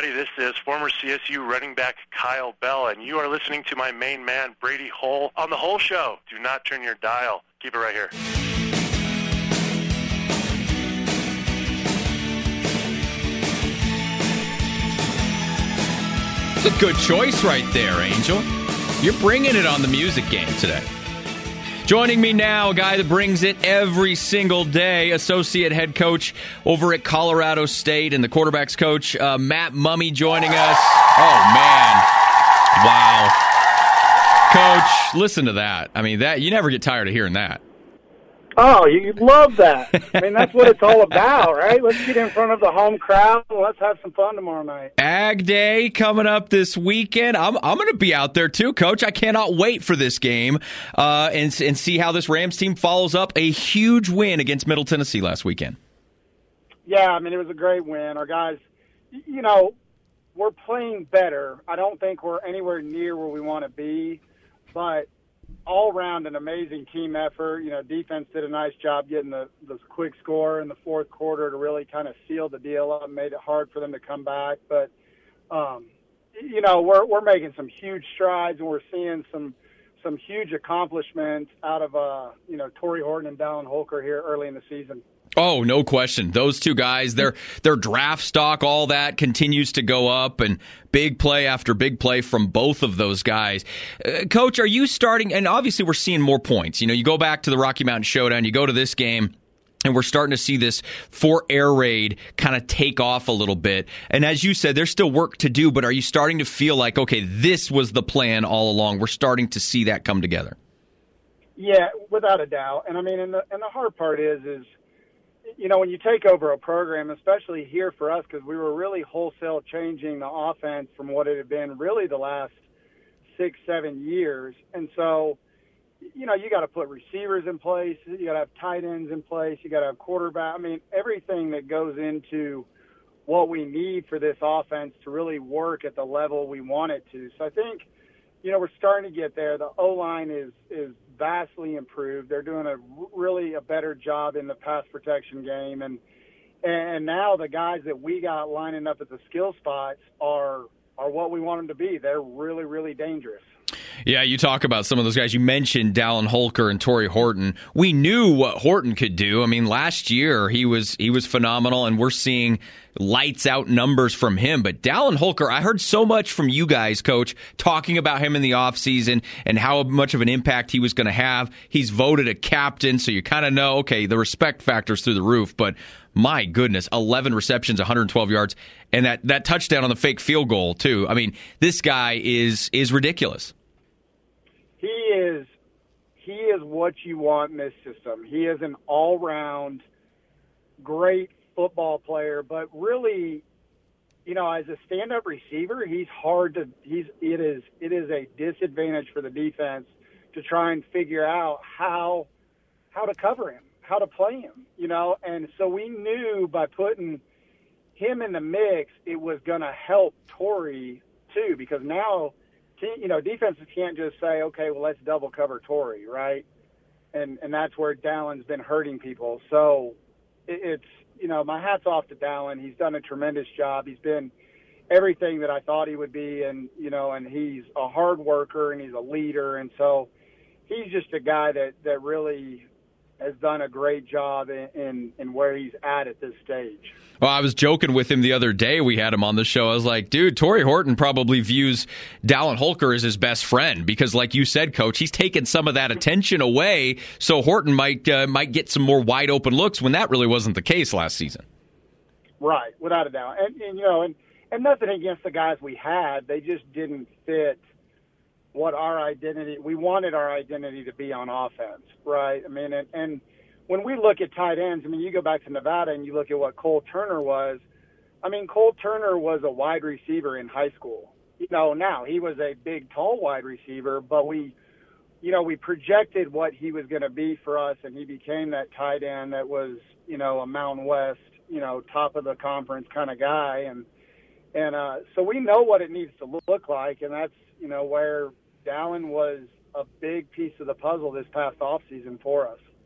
everybody. This is former CSU running back Kyle Bell, and you are listening to my main man, Brady Hull, on The Hull Show. Do not turn your dial. Keep it right here. It's a good choice right there, Angel. You're bringing it on the music game today. Joining me now, a guy that brings it every single day, associate head coach over at Colorado State and the quarterback's coach, Matt Mumme, joining us. Oh, man. Wow. Coach, listen to that. I mean, that you never get tired of hearing that. Oh, you love that. I mean, that's what it's all about, right? Let's get in front of the home crowd and let's have some fun tomorrow night. Ag Day coming up this weekend. I'm going to be out there too, Coach. I cannot wait for this game and see how this Rams team follows up a huge win against Middle Tennessee last weekend. Yeah, I mean, it was a great win. Our guys, you know, we're playing better. I don't think we're anywhere near where we want to be, but all around an amazing team effort. You know, defense did a nice job getting the quick score in the fourth quarter to really kind of seal the deal up and made it hard for them to come back. But, you know, we're making some huge strides, and we're seeing some huge accomplishments out of, you know, Torrey Horton and Dallin Holker here early in the season. Oh, no question. Those two guys, their draft stock, all that continues to go up, and big play after big play from both of those guys. Coach, are you starting, and obviously we're seeing more points. You know, you go back to the Rocky Mountain Showdown, you go to this game, and we're starting to see this Fort Air Raid kind of take off a little bit. And as you said, there's still work to do, but are you starting to feel like, okay, this was the plan all along? We're starting to see that come together. Yeah, without a doubt. And I mean, and the hard part is, you know, when you take over a program, especially here for us, because we were really wholesale changing the offense from what it had been really the last 6-7 years. And so, you know, you got to put receivers in place. You got to have tight ends in place. You got to have quarterback. I mean, everything that goes into what we need for this offense to really work at the level we want it to. So I think, you know, we're starting to get there. The O-line is vastly improved. They're doing a better job in the pass protection game. And now the guys that we got lining up at the skill spots are what we want them to be. They're really, really dangerous. Yeah, you talk about some of those guys. You mentioned Dallin Holker and Torrey Horton. We knew what Horton could do. I mean, last year he was phenomenal, and we're seeing lights out numbers from him. But Dallin Holker, I heard so much from you guys, Coach, talking about him in the offseason and how much of an impact he was going to have. He's voted a captain, so you kind of know, okay, the respect factor's through the roof. But my goodness, 11 receptions, 112 yards, and that touchdown on the fake field goal, too. I mean, this guy is ridiculous. He is what you want in this system. He is an all-round great football player, but really, you know, as a stand-up receiver, he's hard to. It is a disadvantage for the defense to try and figure out how to cover him, how to play him, you know. And so we knew by putting him in the mix, it was going to help Torrey too, because now, you know, defenses can't just say, okay, well, let's double cover Torrey, right? And that's where Dallin's been hurting people. So it's, you know, my hat's off to Dallin. He's done a tremendous job. He's been everything that I thought he would be, and, you know, and he's a hard worker and he's a leader. And so he's just a guy that really has done a great job in where he's at this stage. Well, I was joking with him the other day. We had him on the show. I was like, dude, Torrey Horton probably views Dallin Holker as his best friend because, like you said, Coach, he's taken some of that attention away, so Horton might get some more wide-open looks when that really wasn't the case last season. Right, without a doubt. And you know, and nothing against the guys we had. They just didn't fit what our identity, we wanted our identity to be on offense, right? I mean, and when we look at tight ends, I mean, you go back to Nevada and you look at what Cole Turner was. I mean, Cole Turner was a wide receiver in high school. You know, now he was a big, tall wide receiver, but we projected what he was going to be for us, and he became that tight end that was, you know, a Mountain West, you know, top of the conference kind of guy. And so we know what it needs to look like, and that's, you know, where Dallin was a big piece of the puzzle this past offseason for us.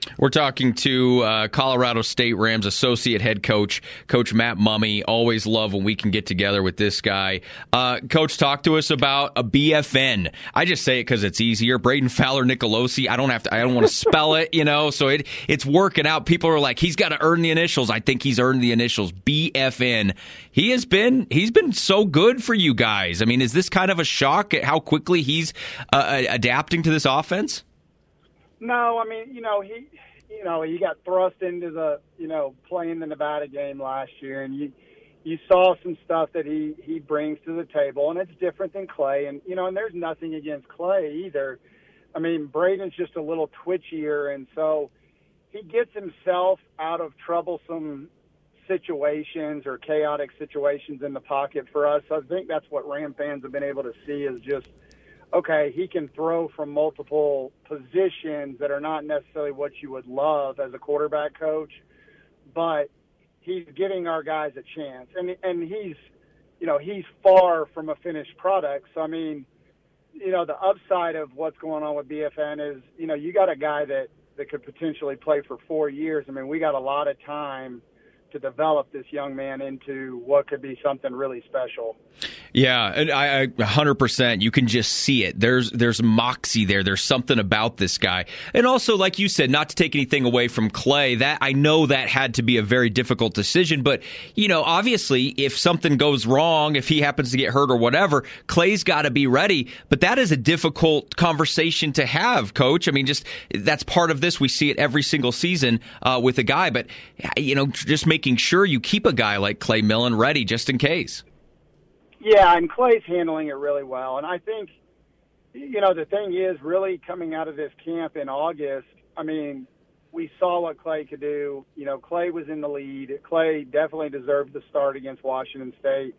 We're talking to Colorado State Rams associate head coach, Coach Matt Mumme. Always love when we can get together with this guy. Coach, talk to us about a BFN. I just say it because it's easier. Braden Fowler Nicolosi. I don't want to spell it, so it's working out. People are like, he's got to earn the initials. I think he's earned the initials. BFN. He's been so good for you guys. I mean, is this kind of a shock at how quickly he's adapting to this offense? No, I mean, he got thrust into the, playing the Nevada game last year, and you saw some stuff that he brings to the table, and it's different than Clay, and and there's nothing against Clay either. I mean, Braden's just a little twitchier, and so he gets himself out of troublesome situations or chaotic situations in the pocket for us. So I think that's what Ram fans have been able to see is just, okay, he can throw from multiple positions that are not necessarily what you would love as a quarterback coach, but he's giving our guys a chance. And he's far from a finished product. So, I mean, the upside of what's going on with BFN is, you got a guy that could potentially play for 4 years. I mean, we got a lot of time to develop this young man into what could be something really special. Yeah, and I 100%. You can just see it. There's moxie there. There's something about this guy. And also, like you said, not to take anything away from Clay, that I know that had to be a very difficult decision. But, obviously, if something goes wrong, if he happens to get hurt or whatever, Clay's got to be ready. But that is a difficult conversation to have, Coach. I mean, that's part of this. We see it every single season with a guy. But, just making sure you keep a guy like Clay Millen ready just in case. Yeah, and Clay's handling it really well. And I think, the thing is really coming out of this camp in August, I mean, we saw what Clay could do. Clay was in the lead. Clay definitely deserved the start against Washington State.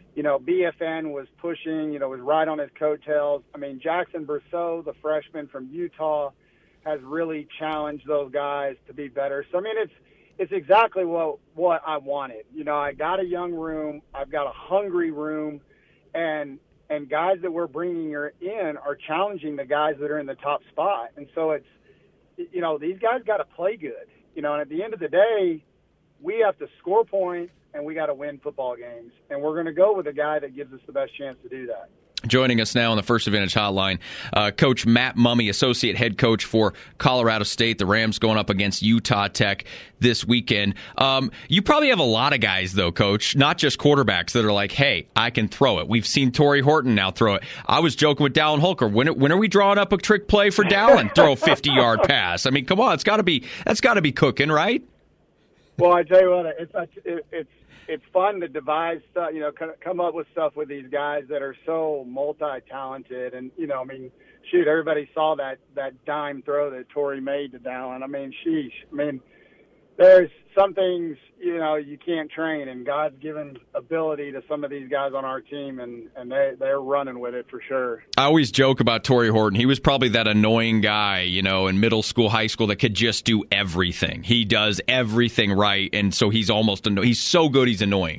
BFN was pushing, was right on his coattails. I mean, Jackson Brousseau, the freshman from Utah, has really challenged those guys to be better. So, I mean, it's exactly what I wanted. I got a young room. I've got a hungry room, and guys that we're bringing in are challenging the guys that are in the top spot. And so it's, these guys got to play good. And at the end of the day, we have to score points and we got to win football games. And we're going to go with a guy that gives us the best chance to do that. Joining us now on the First Advantage Hotline, Coach Matt Mumme, associate head coach for Colorado State. The Rams going up against Utah Tech this weekend. You probably have a lot of guys, though, Coach, not just quarterbacks, that are like, hey, I can throw it. We've seen Torrey Horton now throw it. I was joking with Dallin Holker. When are we drawing up a trick play for Dallin? Throw a 50-yard pass. I mean, come on, that's got to be cooking, right? Well, I tell you what, it's fun to devise stuff, come up with stuff with these guys that are so multi-talented. And, I mean, shoot, everybody saw that dime throw that Torrey made to Dallin. I mean, sheesh. I mean, there's some things, you can't train, and God's given ability to some of these guys on our team, and they're running with it for sure. I always joke about Torrey Horton. He was probably that annoying guy, in middle school, high school that could just do everything. He does everything right, and so he's almost he's so good he's annoying.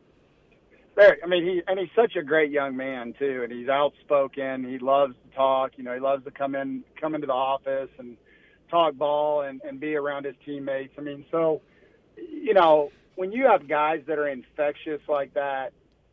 I mean, he's such a great young man too, and he's outspoken. He loves to talk. He loves to come into the office and talk ball and be around his teammates. I mean, so, when you have guys that are infectious like that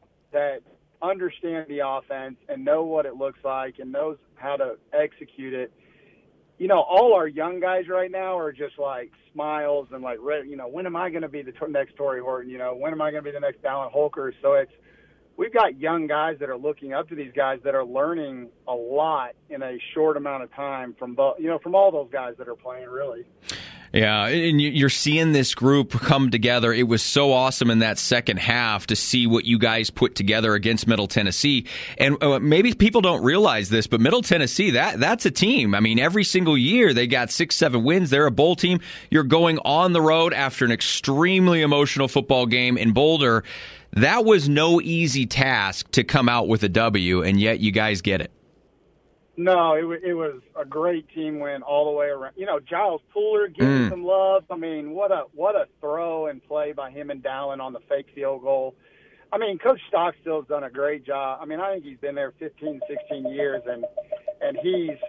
understand the offense and know what it looks like and knows how to execute it, all our young guys right now are just like smiles and like, when am I going to be the next Torrey Horton? When am I going to be the next Dallin Holker? So we've got young guys that are looking up to these guys that are learning a lot in a short amount of time from all those guys that are playing, really. Yeah, and you're seeing this group come together. It was so awesome in that second half to see what you guys put together against Middle Tennessee. And maybe people don't realize this, but Middle Tennessee, that's a team. I mean, every single year they got 6-7 wins. They're a bowl team. You're going on the road after an extremely emotional football game in Boulder. That was no easy task to come out with a W, and yet you guys get it. No, it was a great team win all the way around. Giles Pooler getting some love. I mean, what a throw and play by him and Dallin on the fake field goal. I mean, Coach Stockstill's done a great job. I mean, I think he's been there 15, 16 years, and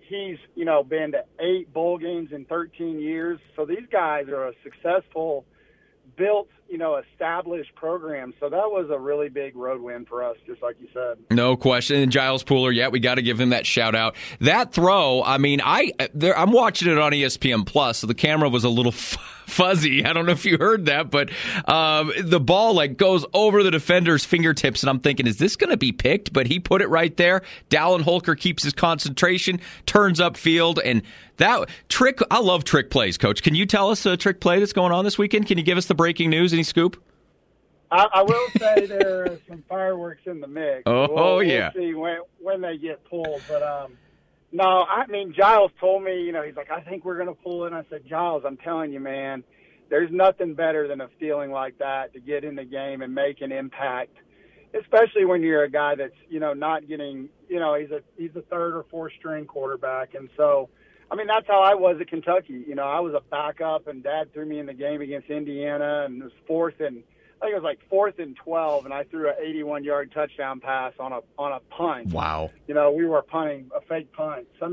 he's, been to 8 bowl games in 13 years. So these guys are a successful, built, established program. So that was a really big road win for us, just like you said. No question. And Giles Pooler, we got to give him that shout out. That throw, I'm watching it on ESPN Plus, so the camera was a little fuzzy. I don't know if you heard that, but the ball goes over the defender's fingertips, and I'm thinking, is this going to be picked? But he put it right there. Dallin Holker keeps his concentration, turns upfield, and that trick. I love trick plays, Coach. Can you tell us a trick play that's going on this weekend? Can you give us the breaking news? Any scoop? I will say there are some fireworks in the mix. We'll see when they get pulled. But no, Giles told me, he's like, I think we're going to pull it. And I said, Giles, I'm telling you, man, there's nothing better than a feeling like that to get in the game and make an impact, especially when you're a guy that's, not getting, he's a third or fourth string quarterback. And so, that's how I was at Kentucky. I was a backup, and Dad threw me in the game against Indiana, and it was 4th and 12, and I threw an 81-yard touchdown pass on a punt. Wow. We were punting a fake punt. So,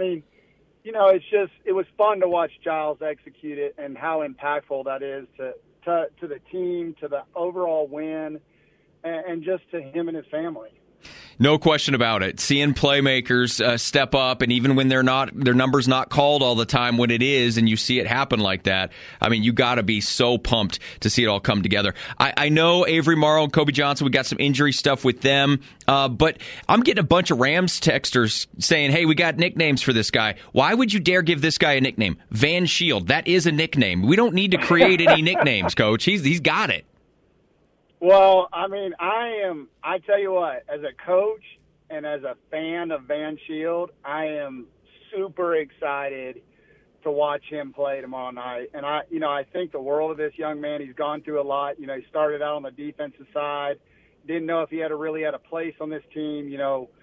it was fun to watch Giles execute it and how impactful that is to the team, to the overall win, and just to him and his family. No question about it. Seeing playmakers step up, and even when their number's not called all the time, when it is, and you see it happen like that, you got to be so pumped to see it all come together. I know Avery Morrow and Kobe Johnson, we got some injury stuff with them, but I'm getting a bunch of Rams texters saying, hey, we got nicknames for this guy. Why would you dare give this guy a nickname? Van Shield. That is a nickname. We don't need to create any nicknames, Coach. He's got it. Well, I tell you what, as a coach and as a fan of Van Shield, I am super excited to watch him play tomorrow night. And I think the world of this young man. He's gone through a lot. He started out on the defensive side, didn't know if he really had a place on this team.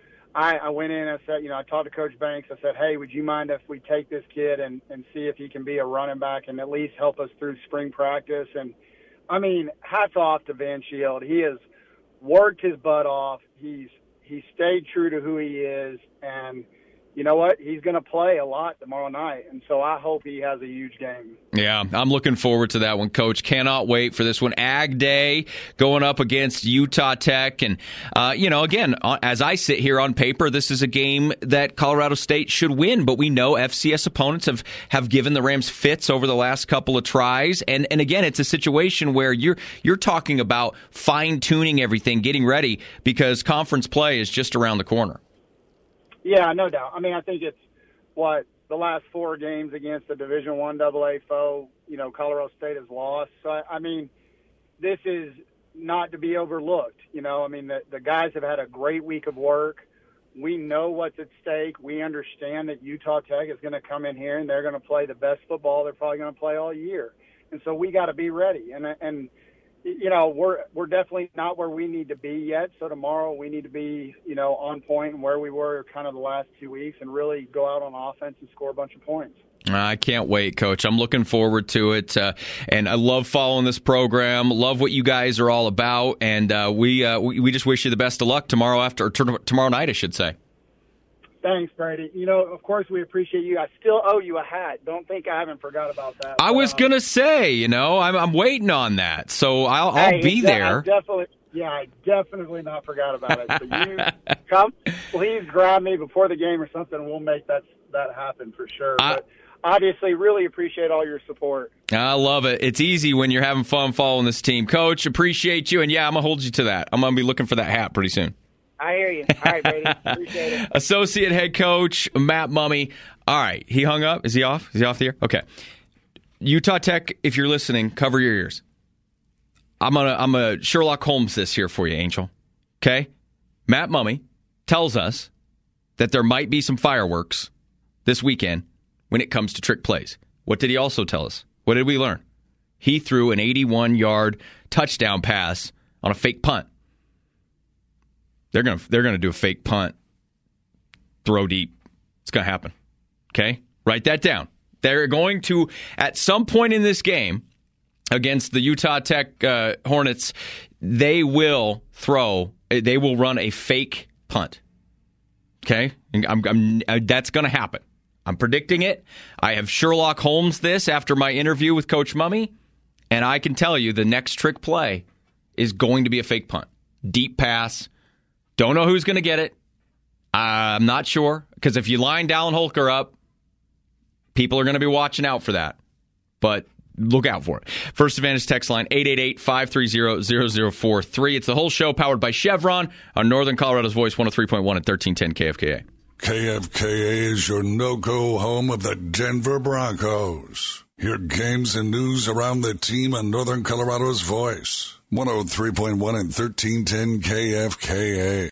I went in and I said, I talked to Coach Banks. I said, hey, would you mind if we take this kid and see if he can be a running back and at least help us through spring practice? And hats off to Van Shield. He has worked his butt off. He stayed true to who he is, and you know what? He's going to play a lot tomorrow night, and so I hope he has a huge game. Yeah, I'm looking forward to that one, Coach. Cannot wait for this one. Ag Day going up against Utah Tech, and again, as I sit here on paper, this is a game that Colorado State should win, but we know FCS opponents have given the Rams fits over the last couple of tries, and again, it's a situation where you're talking about fine-tuning everything, getting ready, because conference play is just around the corner. Yeah, no doubt. I think it's the last 4 games against the Division I AA foe, Colorado State has lost. So, this is not to be overlooked. The guys have had a great week of work. We know what's at stake. We understand that Utah Tech is going to come in here and they're going to play the best football they're probably going to play all year. And so we got to be ready. And we're definitely not where we need to be yet. So tomorrow we need to be, on point and where we were kind of the last 2 weeks and really go out on offense and score a bunch of points. I can't wait, Coach. I'm looking forward to it. And I love following this program. Love what you guys are all about. And we just wish you the best of luck tomorrow night, I should say. Thanks, Brady. Of course, we appreciate you. I still owe you a hat. Don't think I haven't forgot about that. I was going to say, I'm waiting on that. So I'll be there. I definitely not forgot about it. So you come, please grab me before the game or something, and we'll make that happen for sure. But obviously, really appreciate all your support. I love it. It's easy when you're having fun following this team. Coach, appreciate you. And, I'm going to hold you to that. I'm going to be looking for that hat pretty soon. I hear you. All right, Brady. Appreciate it. Associate head coach Matt Mumme. All right. He hung up. Is he off? Is he off the air? Okay. Utah Tech, if you're listening, cover your ears. I'm gonna Sherlock Holmes this here for you, Angel. Okay? Matt Mumme tells us that there might be some fireworks this weekend when it comes to trick plays. What did he also tell us? What did we learn? He threw an 81-yard touchdown pass on a fake punt. They're gonna do a fake punt, throw deep. It's gonna happen. Okay? Write that down. They're going to, at some point in this game against the Utah Tech Hornets, they will run a fake punt. Okay? That's going to happen. I'm predicting it. I have Sherlock Holmes this after my interview with Coach Mumme, and I can tell you the next trick play is going to be a fake punt. Deep pass. Don't know who's going to get it. I'm not sure, because if you line Dallin Holker up, people are going to be watching out for that. But look out for it. First Advantage text line, 888-530-0043. It's the whole show powered by Chevron on Northern Colorado's Voice, 103.1 and 1310 KFKA. KFKA is your no-go home of the Denver Broncos. Hear games and news around the team on Northern Colorado's Voice, 103.1 and 1310 KFKA.